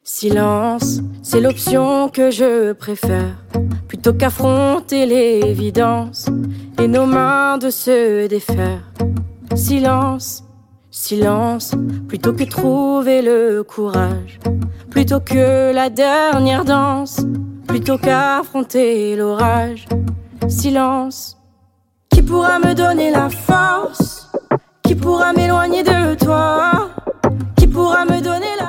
Silence, c'est l'option que je préfère, plutôt qu'affronter l'évidence et nos mains de se défaire. Silence, silence, plutôt que trouver le courage, plutôt que la dernière danse, plutôt qu'affronter l'orage. Silence, qui pourra me donner la force? Qui pourra m'éloigner de toi? Qui pourra me donner la